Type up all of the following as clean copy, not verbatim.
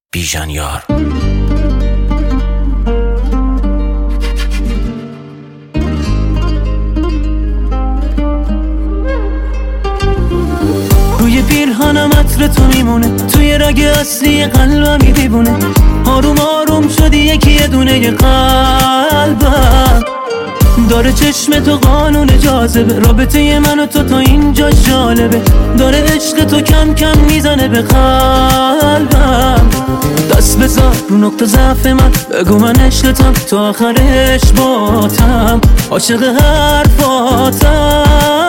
بیژن یار. روی پیرهنم عطر تو میمونه، توی رگ اصلی قلبم دیوونه. آروم آروم شدی یکی دونه قلبم، داره چشم تو قانون جاذبه. رابطه من و تو تا اینجا جالبه، داره عشق تو کم کم میزنه به قلبم. دست بذار رو نقطه ضعف من، بگو من عشقتم تا آخرش باتم، عاشق حرفاتم.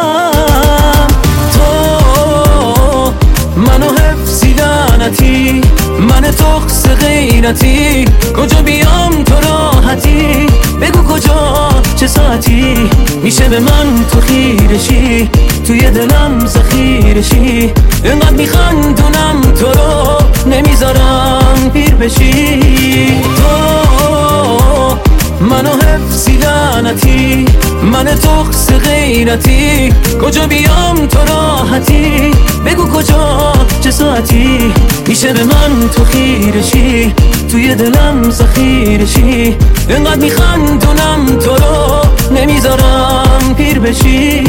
تو منو حفظی لعنتی، من تخص غیرتی، کجا بیام تو راحتی؟ بگو کجا چه ساعتی میشه به من تو خیرشی، توی دلم ذخیرشی. اینقدر میخندونم تو رو نمیذارم پیر بشی. تو منو حفظی لعنتی، من تخص غیرتی، کجا بیام تو راحتی؟ بگو کجا چه ساعتی میشه به من تو خیرشی، توی دلم ذخیرشی. اینقدر میخندونم تو رو نمیذارم پیر بشی.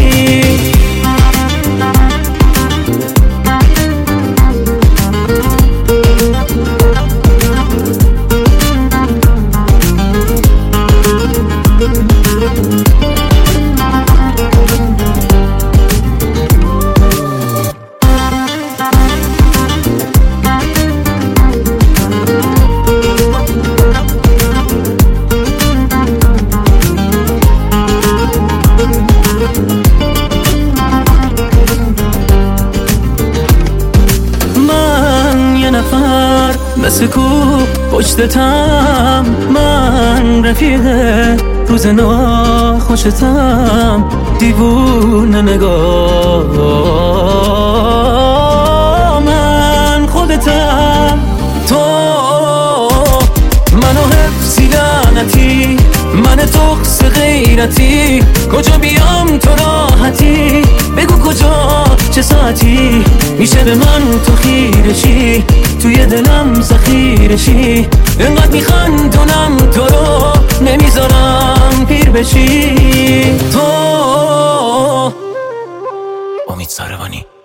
مثل کوه پشتتم، من رفیق روز ناخوشتم، دیوونه نگاه من خودتم. تو منو حفظی لعنتی، من تخص غیرتی، کجا بیام تو راحتی؟ بگو کجا چه ساعتی میشه به من تو خیرشی، توی دلم ذخیرشی. اینقدر میخندونم تو رو نمیذارم پیر بشی. تو امید ساروانی.